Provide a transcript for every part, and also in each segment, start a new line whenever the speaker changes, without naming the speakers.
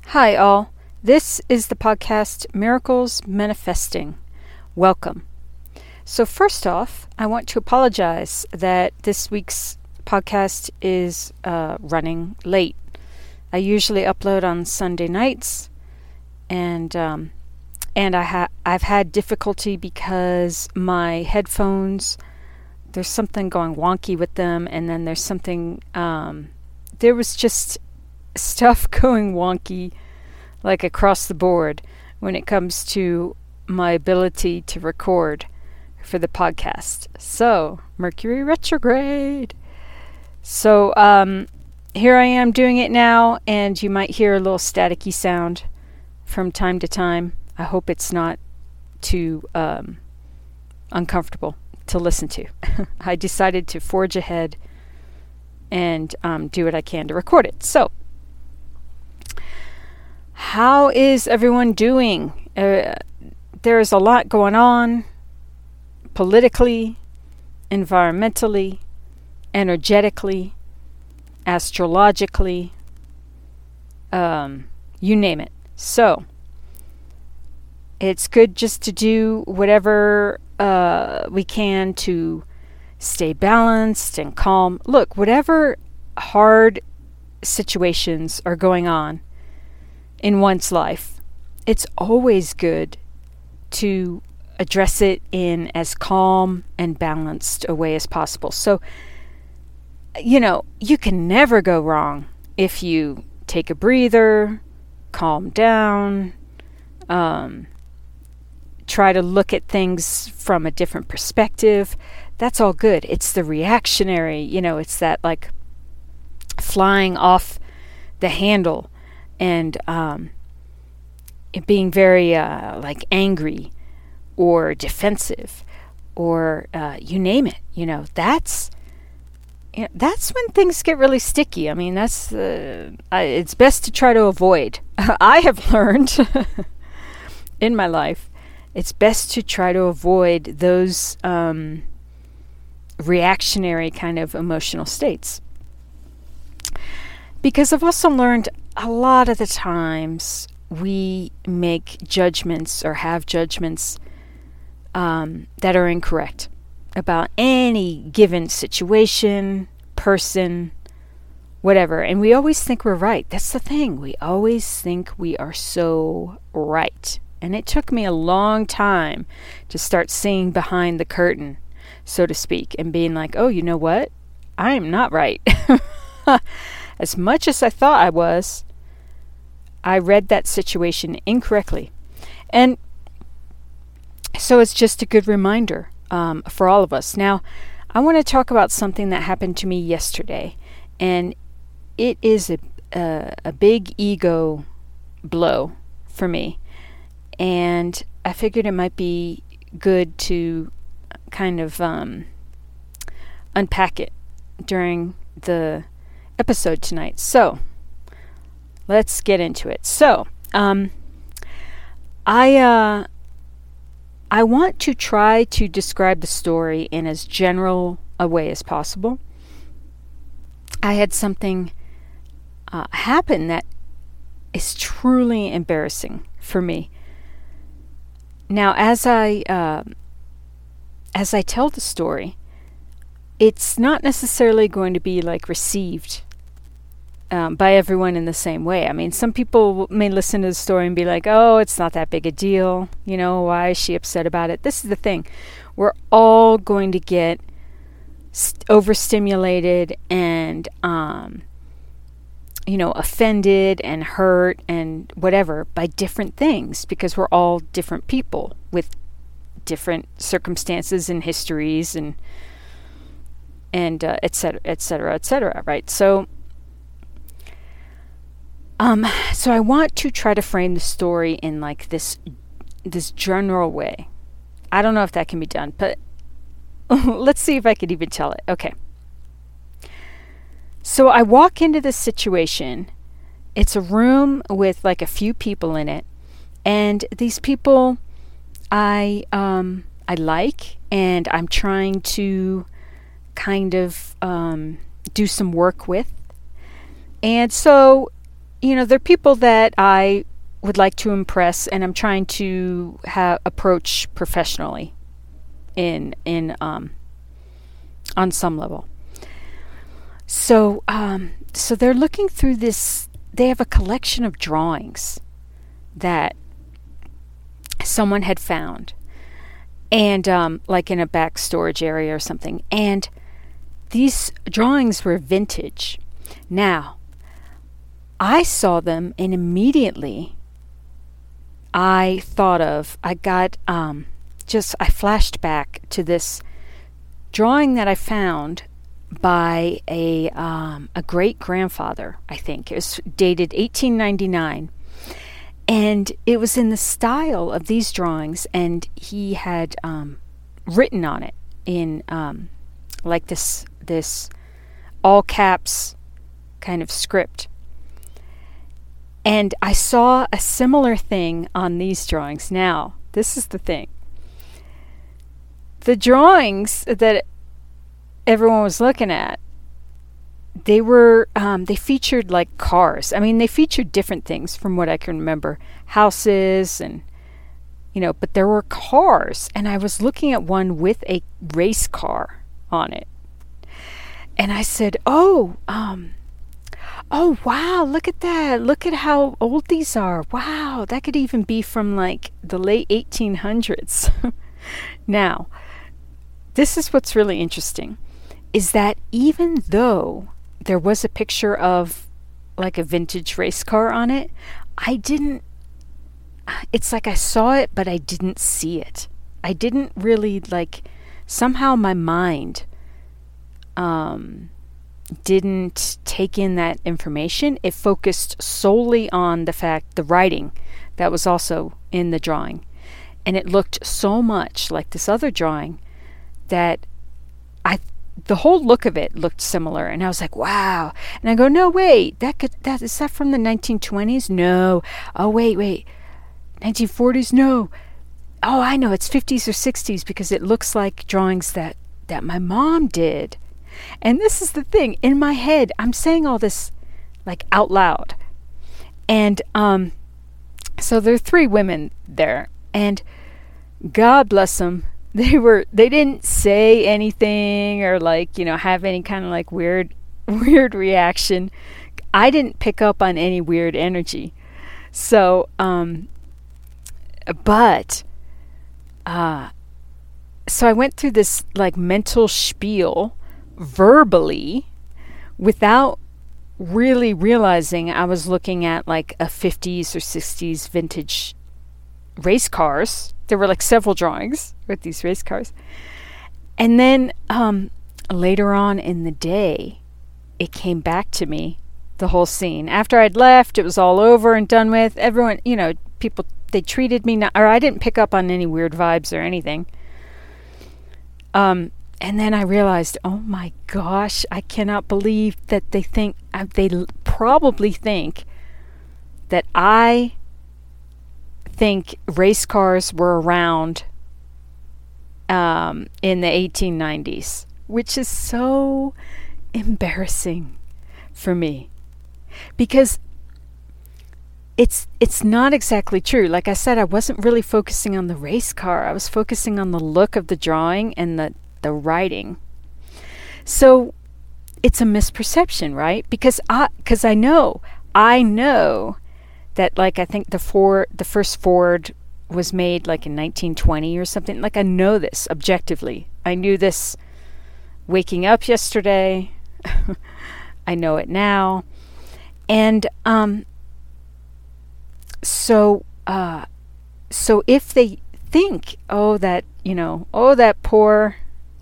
Hi, all. This is the podcast Miracles Manifesting. Welcome. So, first off, I want to apologize that this week's podcast is running late. I usually upload on Sunday nights, and I've had difficulty because my headphones, there's something going wonky with them, and then there's something there was just stuff going wonky like across the board when it comes to my ability to record for the podcast. So, Mercury retrograde. So, here I am doing it now, and you might hear a little staticky sound from time to time. I hope it's not too uncomfortable to listen to. I decided to forge ahead and do what I can to record it. So, how is everyone doing? There's a lot going on politically, environmentally, energetically, astrologically, you name it. So, it's good just to do whatever we can to stay balanced and calm. Look, whatever hard situations are going on in one's life, it's always good to address it in as calm and balanced a way as possible. So, you can never go wrong if you take a breather, calm down, try to look at things from a different perspective. That's all good. It's the reactionary, it's that like flying off the handle and it being very like angry or defensive or you name it. That's when things get really sticky. I mean, that's it's best to try to avoid. I have learned in my life, it's best to try to avoid those reactionary kind of emotional states. Because I've also learned a lot of the times we make judgments or have judgments that are incorrect about any given situation, person, whatever. And we always think we're right. That's the thing. We always think we are so right. And it took me a long time to start seeing behind the curtain, so to speak, and being like, oh, you know what? I am not right. As much as I thought I was, I read that situation incorrectly. And so it's just a good reminder for all of us. Now, I want to talk about something that happened to me yesterday. And it is a big ego blow for me. And I figured it might be good to kind of unpack it during the episode tonight. So, let's get into it. So, I want to try to describe the story in as general a way as possible. I had something happen that is truly embarrassing for me. Now, as I tell the story, it's not necessarily going to be like received by everyone in the same way. I mean, some people may listen to the story and be like, oh, it's not that big a deal. Why is she upset about it? This is the thing. We're all going to get overstimulated and, offended and hurt and whatever by different things because we're all different people with different circumstances and histories and et cetera, et cetera, et cetera, right? So I want to try to frame the story in like this general way. I don't know if that can be done, but let's see if I could even tell it. Okay. So I walk into this situation. It's a room with like a few people in it, and these people I like, and I'm trying to kind of do some work with. And so they're people that I would like to impress, and I'm trying to approach professionally in on some level. So they're looking through this. They have a collection of drawings that someone had found, and like in a back storage area or something. And these drawings were vintage. Now, I saw them, and immediately I flashed back to this drawing that I found by a great grandfather. I think it was dated 1899, and it was in the style of these drawings, and he had written on it in like this all caps kind of script. And I saw a similar thing on these drawings. Now, this is the thing. The drawings that everyone was looking at, they featured like cars. I mean, they featured different things from what I can remember. Houses and, but there were cars. And I was looking at one with a race car on it. And I said, oh, wow, look at that. Look at how old these are. Wow, that could even be from like the late 1800s. Now, this is what's really interesting, is that even though there was a picture of like a vintage race car on it, it's like I saw it, but I didn't see it. I didn't really somehow my mind didn't take in that information. It focused solely on the writing that was also in the drawing. And it looked so much like this other drawing that the whole look of it looked similar. And I was like, wow. And I go, no, wait, is that from the 1920s? No. Oh, wait. 1940s? No. Oh, I know, it's 50s or 60s because it looks like drawings that my mom did. And this is the thing, in my head, I'm saying all this like out loud. And so there are three women there, and God bless them, they didn't say anything or have any kind of like weird reaction. I didn't pick up on any weird energy. So so I went through this like mental spiel verbally without really realizing I was looking at like a 50s or 60s vintage race cars. There were like several drawings with these race cars. And then later on in the day, it came back to me, the whole scene. After I'd left, it was all over and done with. Everyone, people, they treated me, or I didn't pick up on any weird vibes or anything. And then I realized, oh my gosh, I cannot believe that they probably think that I think race cars were around in the 1890s, which is so embarrassing for me. Because it's not exactly true. Like I said, I wasn't really focusing on the race car. I was focusing on the look of the drawing and the writing. So it's a misperception, right? Because I know that I think the first Ford was made like in 1920 or something. Like I know this objectively. I knew this waking up yesterday. I know it now. And so if they think, that poor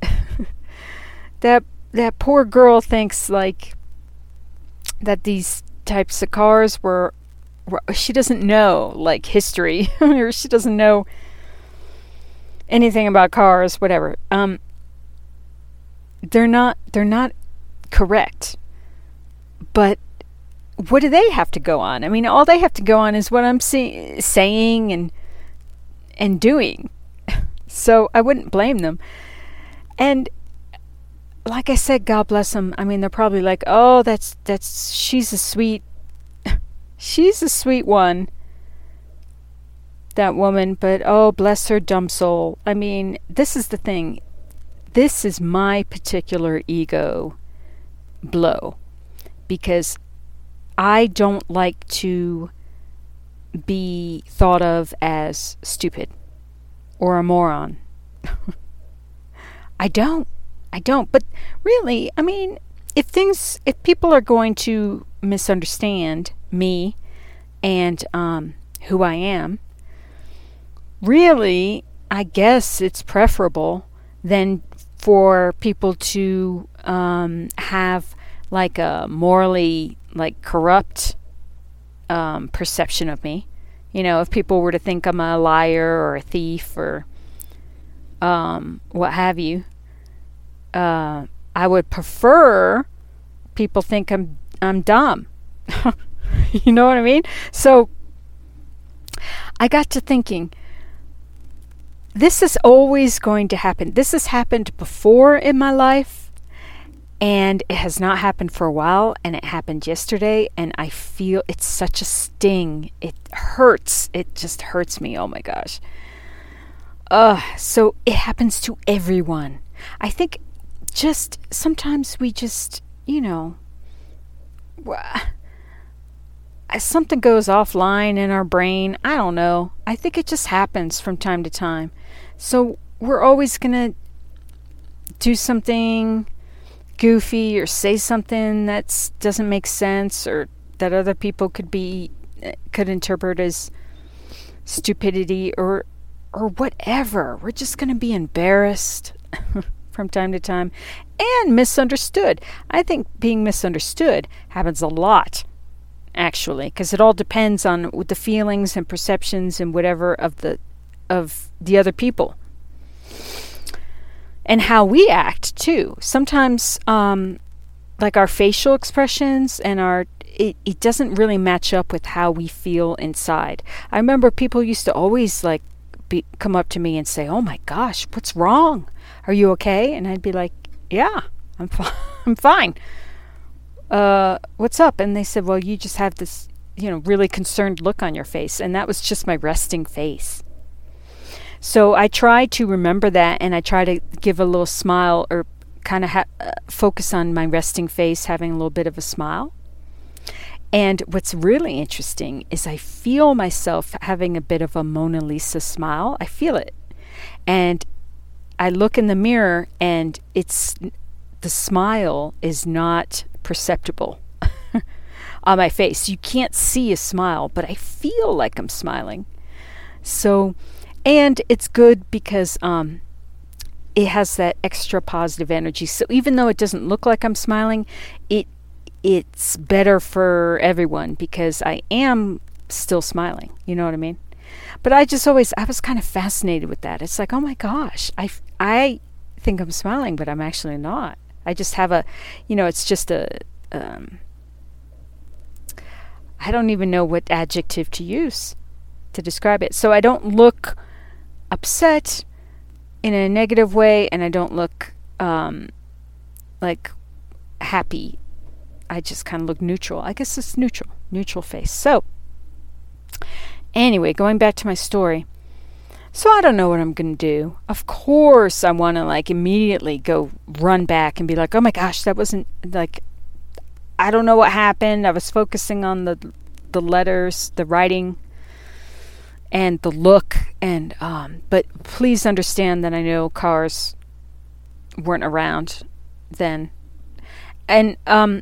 that poor girl thinks like that these types of cars were, she doesn't know like history or she doesn't know anything about cars, whatever. They're not correct. But what do they have to go on? I mean, all they have to go on is what I'm saying and doing. So I wouldn't blame them. And like I said, God bless them. I mean, they're probably like, oh, she's a sweet She's a sweet one, that woman, but oh, bless her dumb soul. I mean, this is the thing. This is my particular ego blow, because I don't like to be thought of as stupid or a moron. I don't. But really, I mean, if people are going to misunderstand me and who I am, really, I guess it's preferable than for people to have like a morally like corrupt perception of me. You know, if people were to think I'm a liar or a thief or what have you, I would prefer people think I'm dumb. You know what I mean? So I got to thinking, this is always going to happen. This has happened before in my life, and it has not happened for a while, and it happened yesterday, and I feel it's such a sting. It hurts. It just hurts me. Oh my gosh. So it happens to everyone. I think just sometimes we just, something goes offline in our brain. I don't know. I think it just happens from time to time. So we're always going to do something goofy or say something that doesn't make sense, or that other people could interpret as stupidity or whatever. We're just going to be embarrassed from time to time and misunderstood. I think being misunderstood happens a lot, actually, because it all depends on the feelings and perceptions and whatever of the other people, and how we act too. Sometimes like our facial expressions and it doesn't really match up with how we feel inside. I remember people used to always come up to me and say, "Oh my gosh, what's wrong? Are you okay?" And I'd be like, "Yeah, I'm I'm fine. What's up?" And they said, "Well, you just have this, really concerned look on your face." And that was just my resting face. So I try to remember that, and I try to give a little smile, or kind of focus on my resting face, having a little bit of a smile. And what's really interesting is I feel myself having a bit of a Mona Lisa smile. I feel it. And I look in the mirror, and the smile is not perceptible on my face. You can't see a smile, but I feel like I'm smiling. So, and it's good because it has that extra positive energy. So even though it doesn't look like I'm smiling, it's better for everyone because I am still smiling. You know what I mean? But I was kind of fascinated with that. It's like, oh my gosh, I think I'm smiling, but I'm actually not. I just have it's just I don't even know what adjective to use to describe it. So I don't look upset in a negative way, and I don't look like happy. I just kind of look neutral. I guess it's neutral face. So anyway, going back to my story. So I don't know what I'm going to do. Of course, I want to immediately go run back and be like, oh my gosh, that wasn't I don't know what happened. I was focusing on the letters, the writing, and the look. And but please understand that I know cars weren't around then. And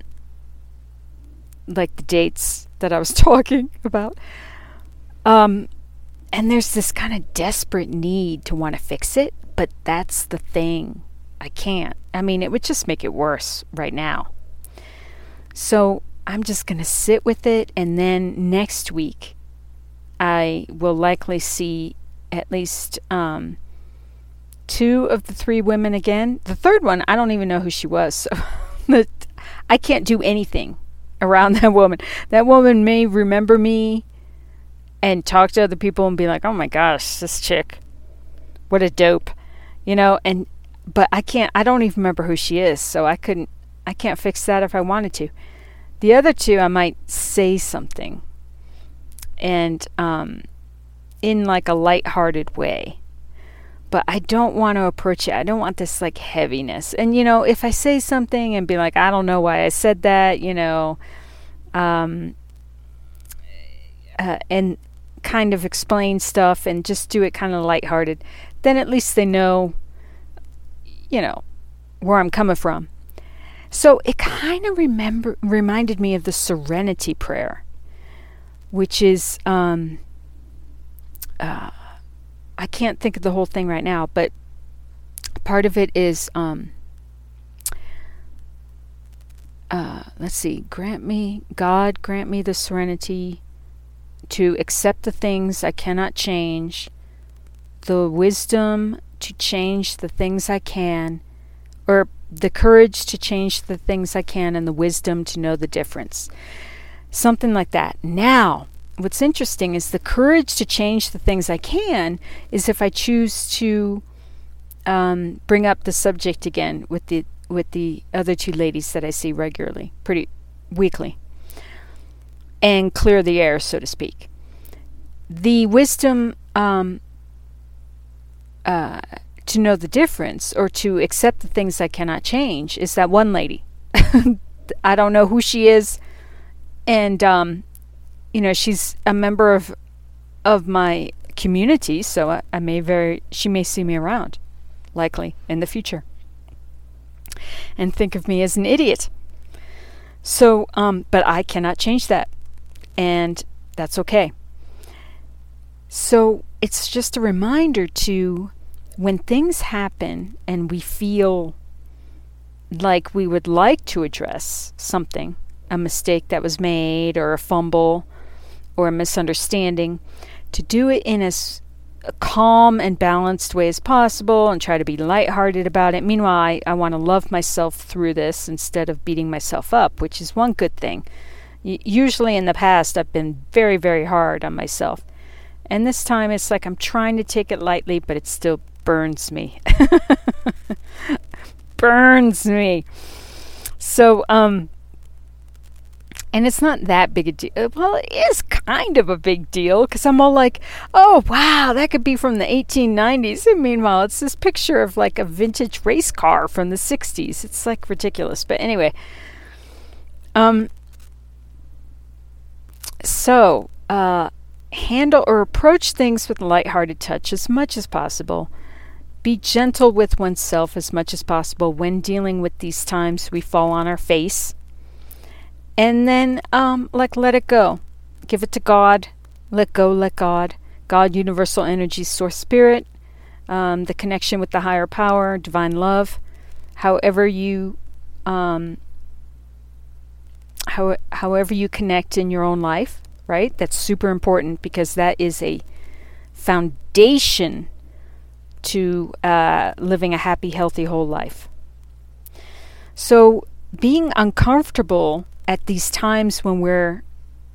like the dates that I was talking about. And there's this kind of desperate need to want to fix it, but that's the thing. I can't. I mean, it would just make it worse right now. So I'm just going to sit with it, and then next week I will likely see at least 2 of the 3 women again. The third one, I don't even know who she was, so I can't do anything around that woman. That woman may remember me and talk to other people and be like, oh my gosh, this chick, what a dope, but I don't even remember who she is, so I can't fix that if I wanted to. The other 2, I might say something and in like a lighthearted way. But I don't want to approach it. I don't want this like heaviness. And if I say something and be like, I don't know why I said that, and kind of explain stuff and just do it kind of lighthearted, then at least they know, where I'm coming from. So it kind of reminded me of the Serenity Prayer, which is, I can't think of the whole thing right now, but part of it is, let's see, grant me the serenity to accept the things I cannot change, the wisdom to change the things I can, or the courage to change the things I can, and the wisdom to know the difference. Something like that. Now, what's interesting is the courage to change the things I can is if I choose to bring up the subject again with the other two ladies that I see regularly, pretty weekly, and clear the air, so to speak. The wisdom to know the difference, or to accept the things I cannot change, is that one lady. I don't know who she is, and she's a member of my community, so she may see me around, likely in the future, and think of me as an idiot. So, but I cannot change that, and that's okay. So it's just a reminder to, when things happen and we feel like we would like to address something, a mistake that was made, or a fumble, or a misunderstanding, to do it in as a calm and balanced way as possible and try to be lighthearted about it. Meanwhile, I want to love myself through this instead of beating myself up, which is one good thing. Usually in the past, I've been very, very hard on myself. And this time it's like I'm trying to take it lightly, but it still burns me. Burns me. So, and it's not that big a deal. Well, it is kind of a big deal, because I'm all like, oh, wow, that could be from the 1890s. And meanwhile, it's this picture of like a vintage race car from the 60s. It's like ridiculous. But anyway, so, handle or approach things with a lighthearted touch as much as possible. Be gentle with oneself as much as possible when dealing with these times we fall on our face. And then, let it go. Give it to God. Let go, let God. God, universal energy, source spirit, the connection with the higher power, divine love. However you connect in your own life, right? That's super important, because that is a foundation to living a happy, healthy, whole life. So being uncomfortable at these times when we're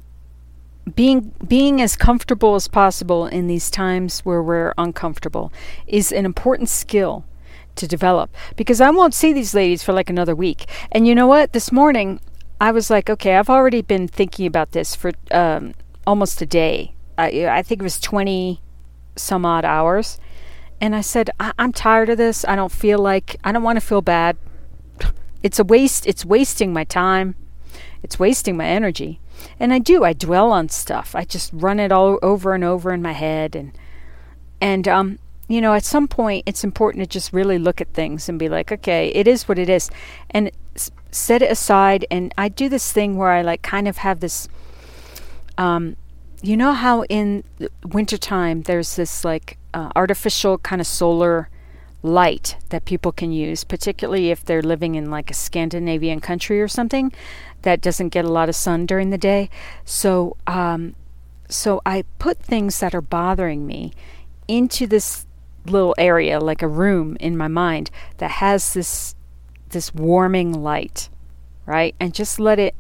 being as comfortable as possible in these times where we're uncomfortable is an important skill to develop, because I won't see these ladies for like another week. And you know what? This morning I was like, okay, I've already been thinking about this for almost a day. I think it was 20 some odd hours. And I said, I'm tired of this. I don't want to feel bad. It's a waste. It's wasting my time. It's wasting my energy. And I dwell on stuff. I just run it all over and over in my head. And at some point it's important to just really look at things and be like, okay, it is what it is. And set it aside. And I do this thing where I like kind of have this, you know how in wintertime there's this like artificial kind of solar light that people can use, particularly if they're living in like a Scandinavian country or something that doesn't get a lot of sun during the day. So I put things that are bothering me into this little area, like a room in my mind that has this warming light, right? And just let it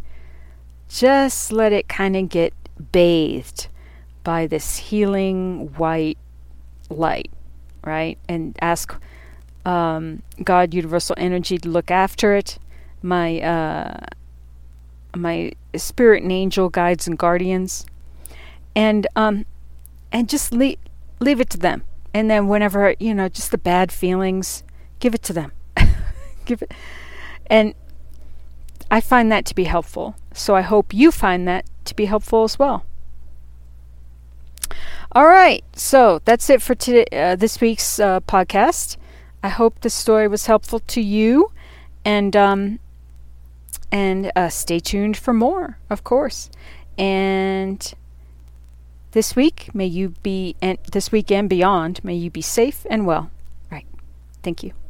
kind of get bathed by this healing white light, right? And ask God, universal energy, to look after it. My spirit and angel guides and guardians. and just leave it to them. And then whenever, just the bad feelings, give it to them. Give it. And I find that to be helpful. So I hope you find that to be helpful as well. All right. So that's it for today, this week's podcast. I hope the story was helpful to you. And stay tuned for more, of course. And this week, this week and beyond, may you be safe and well. Right. Thank you.